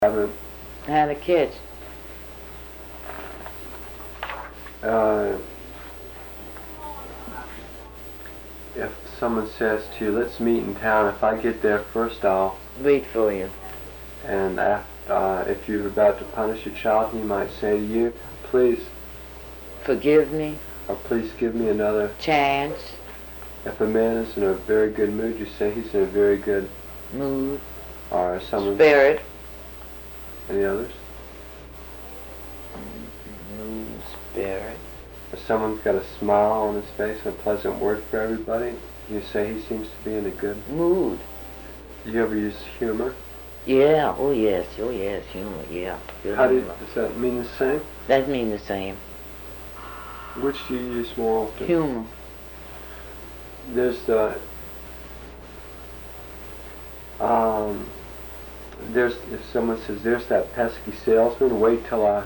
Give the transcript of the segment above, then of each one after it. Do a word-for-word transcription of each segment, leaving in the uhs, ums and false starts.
haven't had a kid. Uh, if someone says to you, let's meet in town, if I get there first, I'll wait for you. And after, uh, if you're about to punish your child, he might say to you, please forgive me, or please give me another chance. If a man is in a very good mood, you say he's in a very good mood. Or someone spirit. Any others? Mood, spirit. If someone's got a smile on his face and a pleasant word for everybody, you say he seems to be in a good mood. Do you ever use humor? Yeah, oh yes, oh yes, humor, yeah. Good How do you, humor. does that mean the same? That means the same. Which do you use more often? Humor. There's the, um, there's, if someone says, there's that pesky salesman, wait till I,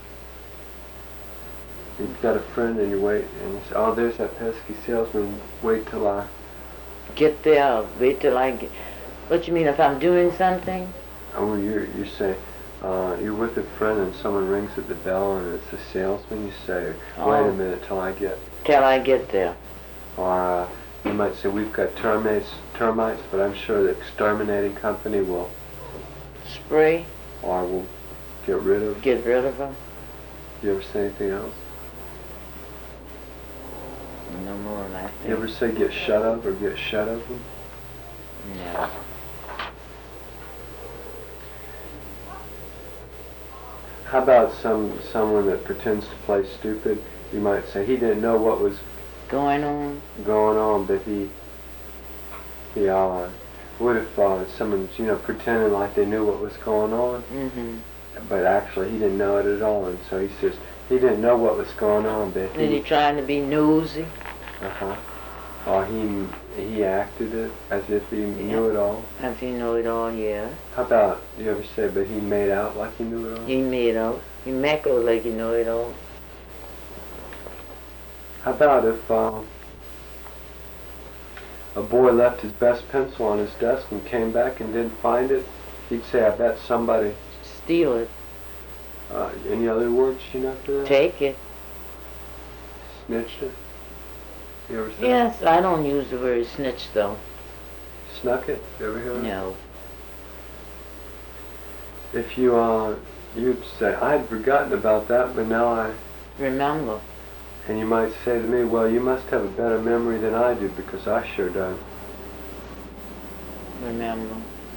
you've got a friend and you wait, and you say, oh, there's that pesky salesman, wait till I. Get there, wait till I get, what you mean, if I'm doing something? Oh, you you say, uh, you're with a friend and someone rings at the bell and it's a salesman, you say, wait oh. a minute till I get. Till I get there. Or uh, you might say, we've got termites, termites, but I'm sure the exterminating company will spray. Or will get rid of. Get rid of them. You ever say anything else? No more than that. You ever say get shut of or get shut of them? No. How about some someone that pretends to play stupid? You might say he didn't know what was going on. Going on, but he he uh, what if uh, someone's you know pretending like they knew what was going on, mm-hmm. but actually he didn't know it at all, and so he says he didn't know what was going on, but he. Is he trying to be nosy? Uh huh. Or he he acted it as if he yeah. knew it all. As if he knew it all, yeah. How about, do you ever say, but he made out like he knew it all? He made out. He make out like he knew it all. How about if uh, a boy left his best pencil on his desk and came back and didn't find it? He'd say, I bet somebody... Steal it. Uh, any other words you know for that? Take it. Snitched it? You ever say Yes, I don't use the word snitch though. Snuck it? You ever hear that? No. If you, uh, you'd say, I had forgotten about that, but now I... Remember. And you might say to me, well, you must have a better memory than I do, because I sure don't. Remember.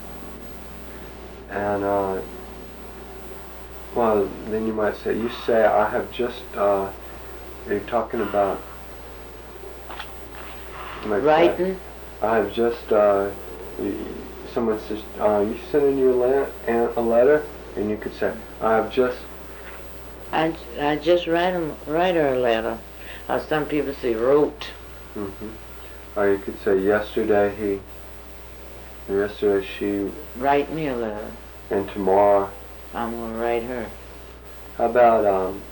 And, uh, well, then you might say, you say, I have just, uh, you're talking about... Writing? Say, I have just, uh, you, someone says, uh, you sent in your la- a letter, and you could say, I have just... I, I just write, him, write her a letter. Or some people say wrote. Mm-hmm. Or you could say, yesterday he, yesterday she... Write me a letter. And tomorrow... I'm going to write her. How about, um,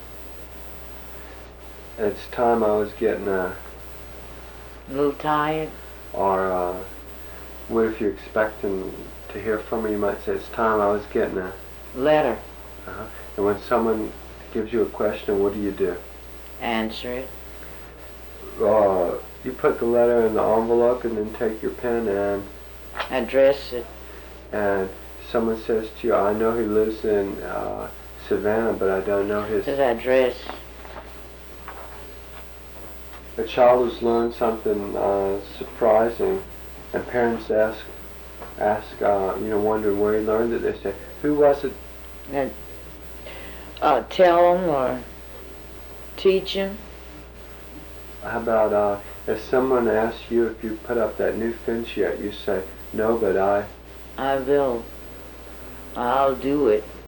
it's time I was getting a... A little tired? Or, uh, what if you're expecting to hear from her, you might say, it's time I was getting a... Letter. Uh-huh. And when someone gives you a question, what do you do? Answer it. Uh, you put the letter in the envelope and then take your pen and... Address it. And someone says to you, I know he lives in uh, Savannah, but I don't know his... His address. A child has learned something uh, surprising, and parents ask, ask, uh, you know, wondering where he learned it. They say, who was it? And, uh, tell him or teach him. How about uh, if someone asks you if you put up that new fence yet, you say, no, but I... I will. I'll do it.